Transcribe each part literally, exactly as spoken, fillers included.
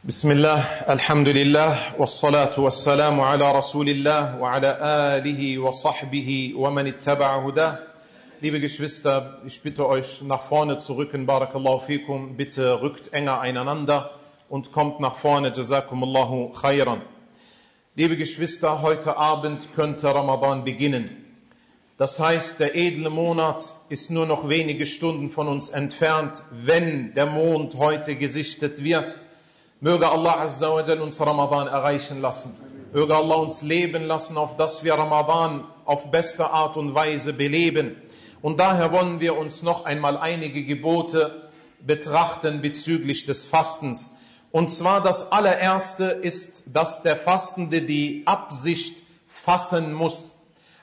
بسم الله الحمد لله والصلاة والسلام على رسول الله وعلى آله وصحبه ومن اتبع هداه. Liebe Geschwister, ich bitte euch nach vorne zu rücken, barakallahu fikum, bitte rückt enger einander und kommt nach vorne, jazakumullahu khairan. Liebe Geschwister, heute Abend könnte Ramadan beginnen. Das heißt, der edle Monat ist nur noch wenige Stunden von uns entfernt, wenn der Mond heute gesichtet wird. Möge Allah Azza wa Jal uns Ramadan erreichen lassen. Möge Allah uns leben lassen, auf dass wir Ramadan auf beste Art und Weise beleben. Und daher wollen wir uns noch einmal einige Gebote betrachten bezüglich des Fastens. Und zwar das allererste ist, dass der Fastende die Absicht fassen muss.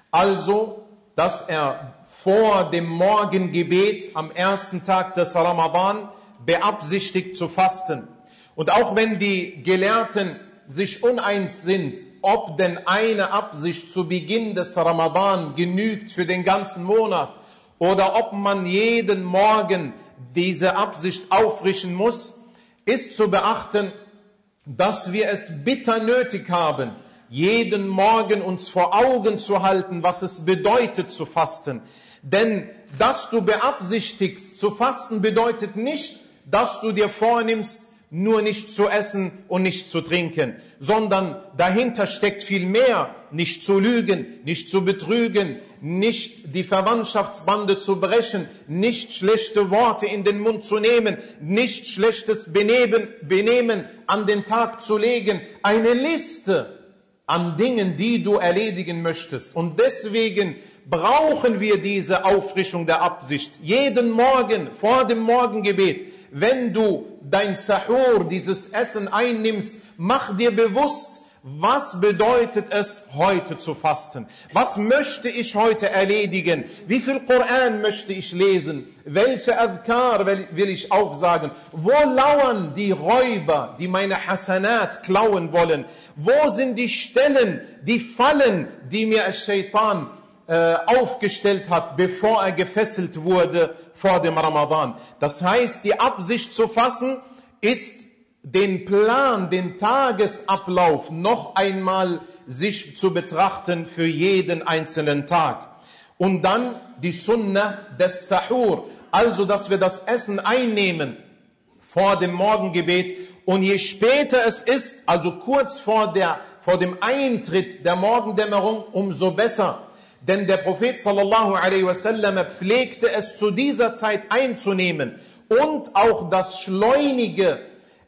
Also, dass er vor dem Morgengebet am ersten Tag des Ramadan beabsichtigt zu fasten. Und auch wenn die Gelehrten sich uneins sind, ob denn eine Absicht zu Beginn des Ramadan genügt für den ganzen Monat oder ob man jeden Morgen diese Absicht auffrischen muss, ist zu beachten, dass wir es bitter nötig haben, jeden Morgen uns vor Augen zu halten, was es bedeutet zu fasten. Denn dass du beabsichtigst zu fasten, bedeutet nicht, dass du dir vornimmst, nur nicht zu essen und nicht zu trinken, sondern dahinter steckt viel mehr, nicht zu lügen, nicht zu betrügen, nicht die Verwandtschaftsbande zu brechen, nicht schlechte Worte in den Mund zu nehmen, nicht schlechtes Benehmen, Benehmen an den Tag zu legen, eine Liste an Dingen, die du erledigen möchtest. Und deswegen brauchen wir diese Auffrischung der Absicht. Jeden Morgen vor dem Morgengebet, wenn du dein Sahur, dieses Essen einnimmst, mach dir bewusst, was bedeutet es, heute zu fasten? Was möchte ich heute erledigen? Wie viel Koran möchte ich lesen? Welche Adhkar will ich aufsagen? Wo lauern die Räuber, die meine Hasanat klauen wollen? Wo sind die Stellen, die Fallen, die mir Shaitan aufgestellt hat, bevor er gefesselt wurde vor dem Ramadan? Das heißt, die Absicht zu fassen ist, den Plan, den Tagesablauf noch einmal sich zu betrachten für jeden einzelnen Tag. Und dann die Sunnah des Sahur, also dass wir das Essen einnehmen vor dem Morgengebet, und je später es ist, also kurz vor, der, vor dem Eintritt der Morgendämmerung, umso besser. Denn der Prophet sallallahu alaihi wasallam pflegte es zu dieser Zeit einzunehmen und auch das schleunige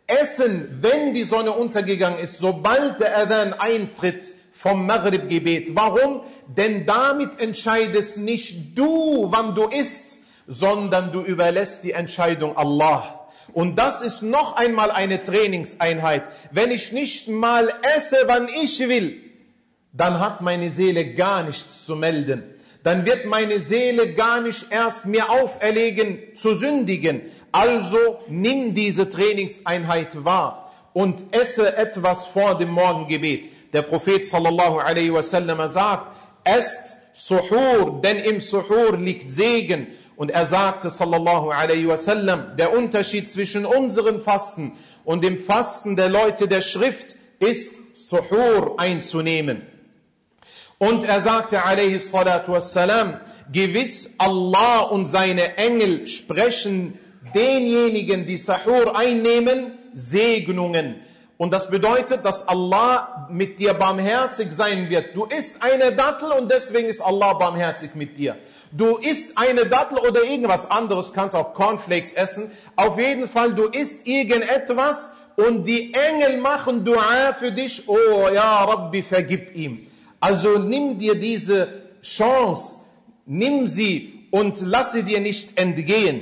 Essen, wenn die Sonne untergegangen ist, sobald der Adhan eintritt vom Maghrib-Gebet. Warum? Denn damit entscheidest nicht du, wann du isst, sondern du überlässt die Entscheidung Allah. Und das ist noch einmal eine Trainingseinheit. Wenn ich nicht mal esse, wann ich will, dann hat meine Seele gar nichts zu melden. Dann wird meine Seele gar nicht erst mir auferlegen zu sündigen. Also nimm diese Trainingseinheit wahr und esse etwas vor dem Morgengebet. Der Prophet sallallahu alaihi wasallam sagt, esst Suhur, denn im Suhur liegt Segen. Und er sagte sallallahu alaihi wasallam, der Unterschied zwischen unserem Fasten und dem Fasten der Leute der Schrift ist, Suhur einzunehmen. Und er sagte, alaihi salatu wassalam, gewiss Allah und seine Engel sprechen denjenigen, die Sahur einnehmen, Segnungen. Und das bedeutet, dass Allah mit dir barmherzig sein wird. Du isst eine Dattel und deswegen ist Allah barmherzig mit dir. Du isst eine Dattel oder irgendwas anderes, kannst auch Cornflakes essen. Auf jeden Fall, du isst irgendetwas und die Engel machen Dua für dich. Oh ja, Rabbi, vergib ihm. Also nimm dir diese Chance, nimm sie und lass sie dir nicht entgehen.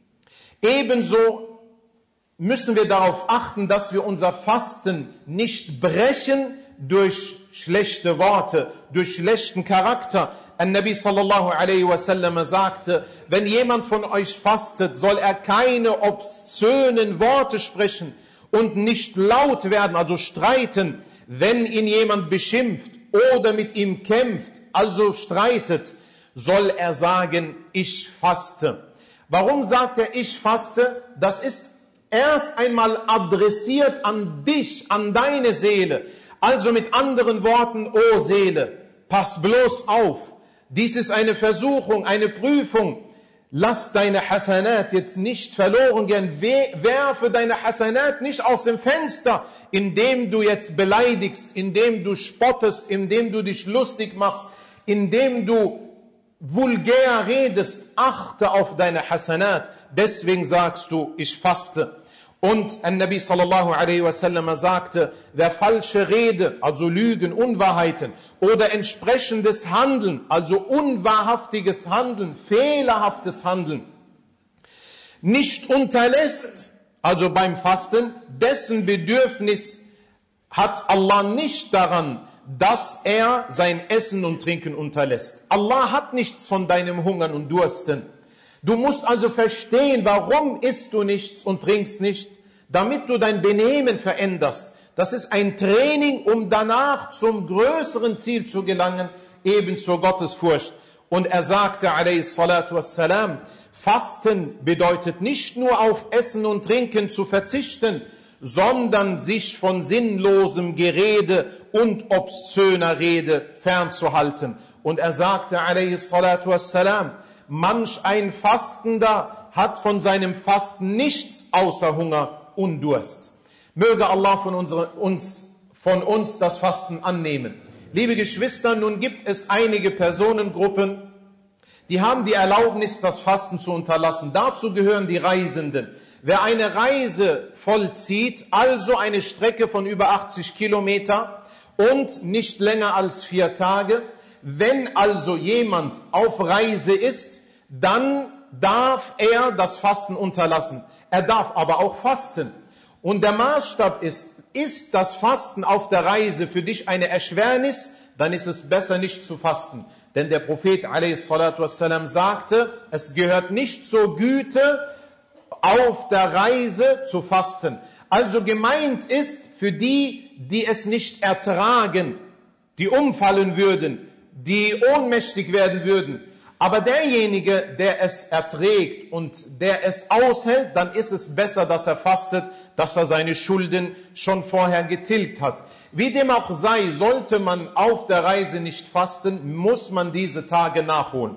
Ebenso müssen wir darauf achten, dass wir unser Fasten nicht brechen durch schlechte Worte, durch schlechten Charakter. An-Nabi sallallahu alaihi wasallam sagte, wenn jemand von euch fastet, soll er keine obszönen Worte sprechen und nicht laut werden, also streiten. Wenn ihn jemand beschimpft oder mit ihm kämpft, also streitet, soll er sagen, ich faste. Warum sagt er, ich faste? Das ist erst einmal adressiert an dich, an deine Seele. Also mit anderen Worten, o Seele, pass bloß auf. Dies ist eine Versuchung, eine Prüfung. Lass deine Hasanat jetzt nicht verloren gehen. Werfe deine Hasanat nicht aus dem Fenster, indem du jetzt beleidigst, indem du spottest, indem du dich lustig machst, indem du vulgär redest. Achte auf deine Hasanat. Deswegen sagst du, ich faste. Und An-Nabi sallallahu alaihi wasallam sagte, wer falsche Rede, also Lügen, Unwahrheiten oder entsprechendes Handeln, also unwahrhaftiges Handeln, fehlerhaftes Handeln, nicht unterlässt, also beim Fasten, dessen Bedürfnis hat Allah nicht daran, dass er sein Essen und Trinken unterlässt. Allah hat nichts von deinem Hungern und Dursten. Du musst also verstehen, warum isst du nichts und trinkst nicht, damit du dein Benehmen veränderst. Das ist ein Training, um danach zum größeren Ziel zu gelangen, eben zur Gottesfurcht. Und er sagte, alayhi salatu wassalam, Fasten bedeutet nicht nur auf Essen und Trinken zu verzichten, sondern sich von sinnlosem Gerede und obszöner Rede fernzuhalten. Und er sagte, alayhi salatu wassalam, manch ein Fastender hat von seinem Fasten nichts außer Hunger und Durst. Möge Allah von, unsere, uns, von uns das Fasten annehmen. Liebe Geschwister, nun gibt es einige Personengruppen, die haben die Erlaubnis, das Fasten zu unterlassen. Dazu gehören die Reisenden. Wer eine Reise vollzieht, also eine Strecke von über achtzig Kilometer und nicht länger als vier Tage, wenn also jemand auf Reise ist, dann darf er das Fasten unterlassen. Er darf aber auch fasten. Und der Maßstab ist, ist das Fasten auf der Reise für dich eine Erschwernis, dann ist es besser nicht zu fasten. Denn der Prophet a.s.w. sagte, es gehört nicht zur Güte, auf der Reise zu fasten. Also gemeint ist für die, die es nicht ertragen, die umfallen würden, die ohnmächtig werden würden. Aber derjenige, der es erträgt und der es aushält, dann ist es besser, dass er fastet, dass er seine Schulden schon vorher getilgt hat. Wie dem auch sei, sollte man auf der Reise nicht fasten, muss man diese Tage nachholen.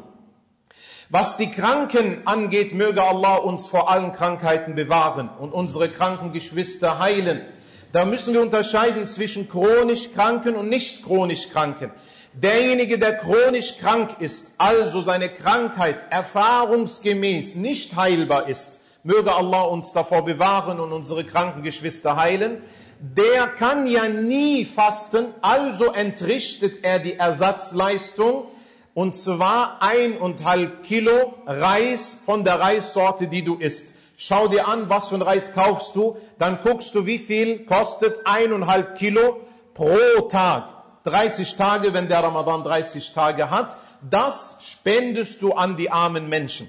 Was die Kranken angeht, möge Allah uns vor allen Krankheiten bewahren und unsere kranken Geschwister heilen. Da müssen wir unterscheiden zwischen chronisch Kranken und nicht chronisch Kranken. Derjenige, der chronisch krank ist, also seine Krankheit erfahrungsgemäß nicht heilbar ist, möge Allah uns davor bewahren und unsere kranken Geschwister heilen, der kann ja nie fasten, also entrichtet er die Ersatzleistung, und zwar eineinhalb Kilo Reis von der Reissorte, die du isst. Schau dir an, was für ein Reis kaufst du, dann guckst du, wie viel kostet eineinhalb Kilo pro Tag. dreißig Tage, wenn der Ramadan dreißig Tage hat, das spendest du an die armen Menschen.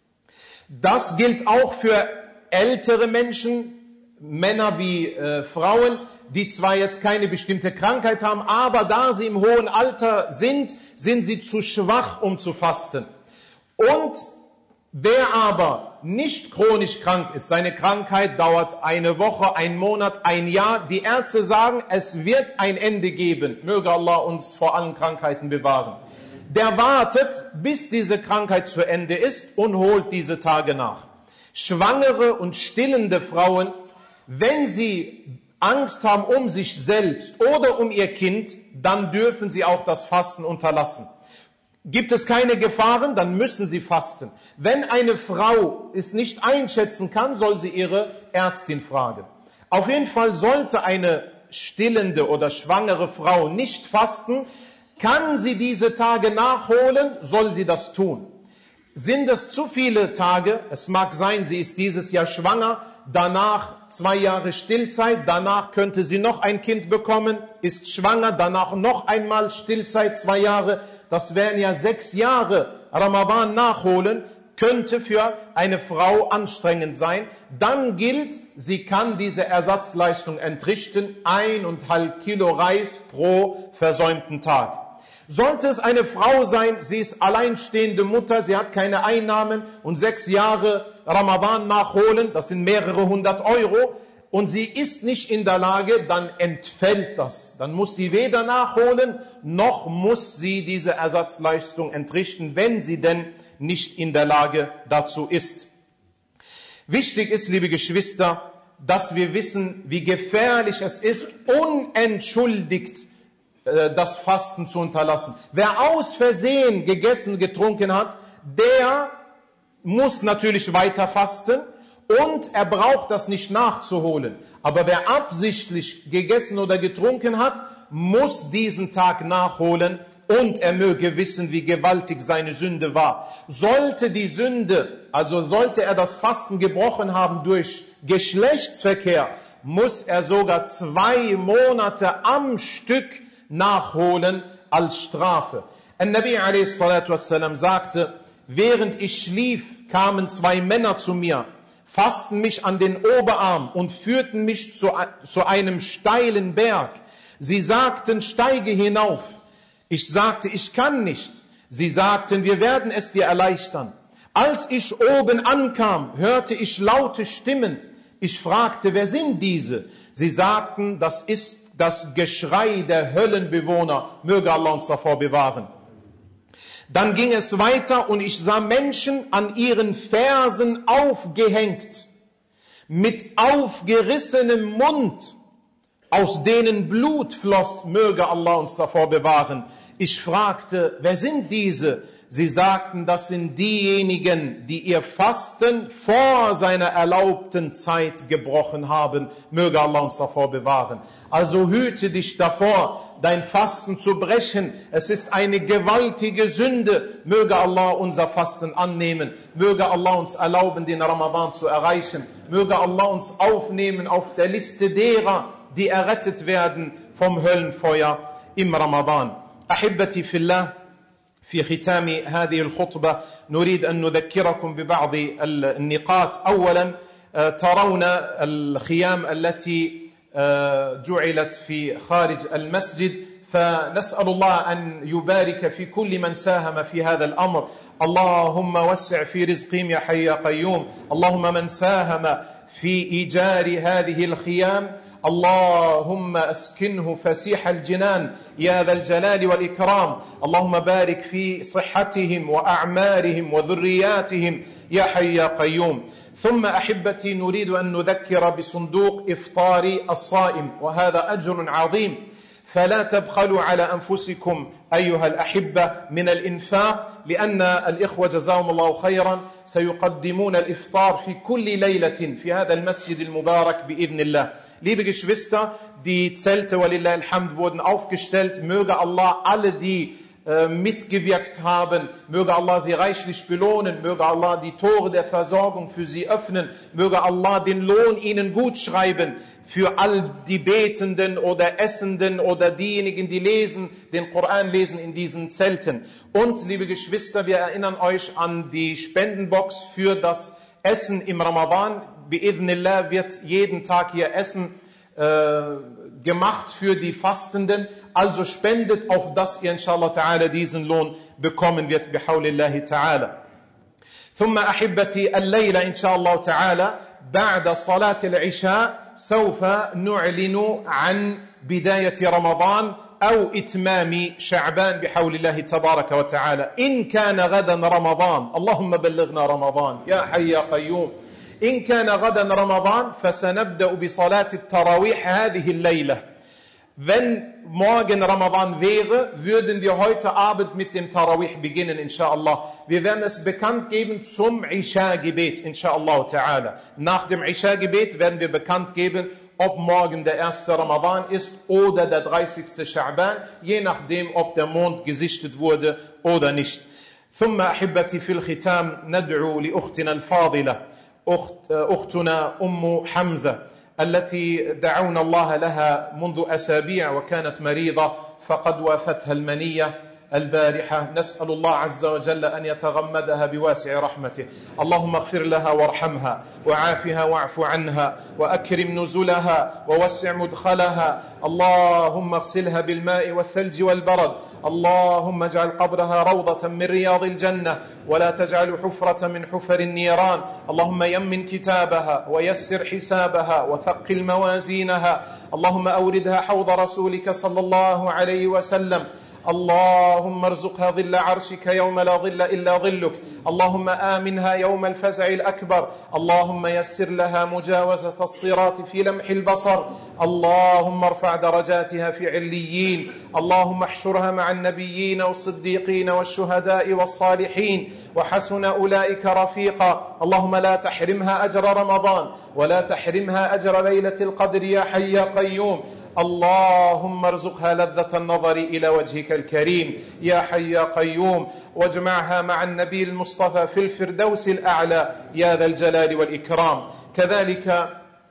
Das gilt auch für ältere Menschen, Männer wie äh, Frauen, die zwar jetzt keine bestimmte Krankheit haben, aber da sie im hohen Alter sind, sind sie zu schwach, um zu fasten. Und wer aber nicht chronisch krank ist, seine Krankheit dauert eine Woche, ein Monat, ein Jahr, die Ärzte sagen, es wird ein Ende geben. Möge Allah uns vor allen Krankheiten bewahren. Der wartet, bis diese Krankheit zu Ende ist und holt diese Tage nach. Schwangere und stillende Frauen, wenn sie Angst haben um sich selbst oder um ihr Kind, dann dürfen sie auch das Fasten unterlassen. Gibt es keine Gefahren, dann müssen sie fasten. Wenn eine Frau es nicht einschätzen kann, soll sie ihre Ärztin fragen. Auf jeden Fall sollte eine stillende oder schwangere Frau nicht fasten. Kann sie diese Tage nachholen, soll sie das tun. Sind es zu viele Tage? Es mag sein, sie ist dieses Jahr schwanger, danach zwei Jahre Stillzeit, danach könnte sie noch ein Kind bekommen, ist schwanger, danach noch einmal Stillzeit, zwei Jahre. Das wären ja sechs Jahre Ramadan nachholen, könnte für eine Frau anstrengend sein. Dann gilt, sie kann diese Ersatzleistung entrichten, eineinhalb Kilo Reis pro versäumten Tag. Sollte es eine Frau sein, sie ist alleinstehende Mutter, sie hat keine Einnahmen und sechs Jahre Ramadan nachholen, das sind mehrere hundert Euro, und sie ist nicht in der Lage, dann entfällt das. Dann muss sie weder nachholen, noch muss sie diese Ersatzleistung entrichten, wenn sie denn nicht in der Lage dazu ist. Wichtig ist, liebe Geschwister, dass wir wissen, wie gefährlich es ist, unentschuldigt äh, das Fasten zu unterlassen. Wer aus Versehen gegessen, getrunken hat, der muss natürlich weiter fasten und er braucht das nicht nachzuholen. Aber wer absichtlich gegessen oder getrunken hat, muss diesen Tag nachholen und er möge wissen, wie gewaltig seine Sünde war. Sollte die Sünde, also sollte er das Fasten gebrochen haben durch Geschlechtsverkehr, muss er sogar zwei Monate am Stück nachholen als Strafe. An-Nabi a.s. sagte, während ich schlief, kamen zwei Männer zu mir, fassten mich an den Oberarm und führten mich zu, zu einem steilen Berg. Sie sagten, steige hinauf. Ich sagte, ich kann nicht. Sie sagten, wir werden es dir erleichtern. Als ich oben ankam, hörte ich laute Stimmen. Ich fragte, wer sind diese? Sie sagten, das ist das Geschrei der Höllenbewohner. Möge Allah uns davor bewahren. Dann ging es weiter und ich sah Menschen an ihren Fersen aufgehängt, mit aufgerissenem Mund, aus denen Blut floss, möge Allah uns davor bewahren. Ich fragte, wer sind diese? Sie sagten, das sind diejenigen, die ihr Fasten vor seiner erlaubten Zeit gebrochen haben. Möge Allah uns davor bewahren. Also hüte dich davor, dein Fasten zu brechen. Es ist eine gewaltige Sünde. Möge Allah unser Fasten annehmen. Möge Allah uns erlauben, den Ramadan zu erreichen. Möge Allah uns aufnehmen auf der Liste derer, die errettet werden vom Höllenfeuer im Ramadan. Ahibbati fillah. في ختام هذه الخطبة نريد أن نذكركم ببعض النقاط. أولا ترون الخيام التي جعلت في خارج المسجد، فنسأل الله أن يبارك في كل من ساهم في هذا الأمر. اللهم وسع في رزقهم يا حي يا قيوم. اللهم من ساهم في إيجار هذه الخيام اللهم أسكنه فسيح الجنان يا ذا الجلال والإكرام. اللهم بارك في صحتهم وأعمارهم وذرياتهم يا حي يا قيوم. ثم أحبتي نريد أن نذكر بصندوق إفطار الصائم، وهذا أجر عظيم، فلا تبخلوا على أنفسكم أيها الأحبة من الإنفاق، لأن الإخوة جزاهم الله خيرا سيقدمون الإفطار في كل ليلة في هذا المسجد المبارك بإذن الله. Liebe Geschwister, die Zelte, walillah alhamd, wurden aufgestellt. Möge Allah alle, die äh, mitgewirkt haben, möge Allah sie reichlich belohnen. Möge Allah die Tore der Versorgung für sie öffnen. Möge Allah den Lohn ihnen gut schreiben. Für all die Betenden oder Essenden oder diejenigen, die lesen, den Koran lesen in diesen Zelten. Und, liebe Geschwister, wir erinnern euch an die Spendenbox für das Essen im Ramadan. Bi'idhnillah wird jeden Tag hier Essen äh, gemacht für die Fastenden. Also spendet, auf dass ihr inshallah ta'ala diesen Lohn bekommen wird. Bihawlillahi ta'ala. ثم أحبتي الليلة إن شاء الله تعالى بعد صلاة العشاء سوف نعلن عن بداية رمضان أو إتمام شعبان بحول الله تبارك وتعالى. إن كان غدا رمضان، اللهم بلغنا رمضان يا حي يا قيوم. إن كان غدا رمضان فسنبدأ بصلاة التراويح هذه الليلة. Wenn morgen Ramadan wäre, würden wir heute Abend mit dem Tarawih beginnen, inshallah. Wir werden es bekannt geben zum Isha-Gebet, inshallah ta'ala. Nach dem Isha-Gebet werden wir bekannt geben, ob morgen der erste Ramadan ist oder der dreißigste Scha'ban, je nachdem, ob der Mond gesichtet wurde oder nicht. ثم أحبتي في الختام ندعو لأختنا الفاضلة أخت أختنا أم حمزة التي دعونا الله لها منذ أسابيع وكانت مريضة فقد وافتها المنية. البارحة، نسأل الله عز وجل أن يتغمدها بواسع رحمته. اللهم اغفر لها وارحمها وعافها واعف عنها وأكرم نزلها ووسع مدخلها. اللهم اغسلها بالماء والثلج والبرد. اللهم اجعل قبرها روضة من رياض الجنة ولا تجعل حفرة من حفر النيران. اللهم يمن كتابها ويسر حسابها وثقل موازينها. اللهم أوردها حوض رسولك صلى الله عليه وسلم. اللهم ارزقها ظل عرشك يوم لا ظل إلا ظلك. اللهم آمنها يوم الفزع الأكبر. اللهم يسر لها مجاوزة الصراط في لمح البصر. اللهم ارفع درجاتها في عليين. اللهم احشرها مع النبيين والصديقين والشهداء والصالحين وحسن أولئك رفيقا. اللهم لا تحرمها أجر رمضان ولا تحرمها أجر ليلة القدر يا حي يا قيوم. اللهم ارزقها لذة النظر إلى وجهك الكريم يا حي يا قيوم، واجمعها مع النبي المصطفى في الفردوس الأعلى يا ذا الجلال والإكرام. كذلك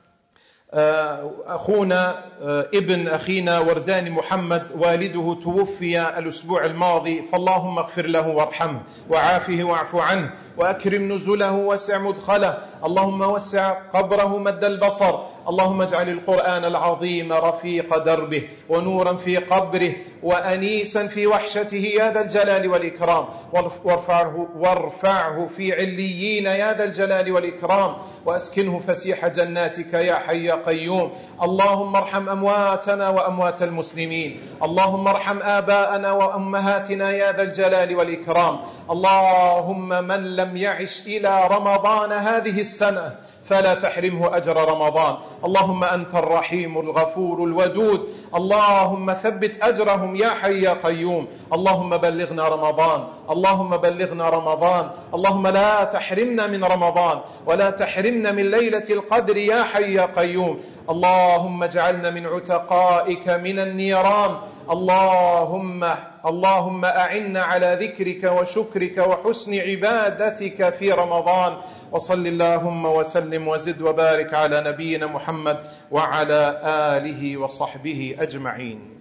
أخونا ابن أخينا وردان محمد والده توفي الأسبوع الماضي، فاللهم اغفر له وارحمه وعافه واعف عنه وأكرم نزله ووسع مدخله. اللهم وسع قبره مد البصر. اللهم اجعل القرآن العظيم رفيق دربه ونورا في قبره وأنيسا في وحشته يا ذا الجلال والإكرام، وارفعه, وارفعه في عليين يا ذا الجلال والإكرام، وأسكنه فسيح جناتك يا حي يا قيوم. اللهم ارحم أمواتنا وأموات المسلمين. اللهم ارحم آباءنا وأمهاتنا يا ذا الجلال والإكرام. اللهم من لم يعش إلى رمضان هذه السنة فلا تحرمه أجر رمضان. اللهم أنت الرحيم الغفور الودود. اللهم ثبت أجرهم يا حي يا قيوم. اللهم بلغنا رمضان. اللهم بلغنا رمضان. اللهم لا تحرمنا من رمضان ولا تحرمنا من ليلة القدر يا حي يا قيوم. اللهم اجعلنا من عتقائك من النيران. اللهم اللهم أعنا على ذكرك وشكرك وحسن عبادتك في رمضان. وصل اللهم وسلم وزد وبارك على نبينا محمد وعلى آله وصحبه أجمعين.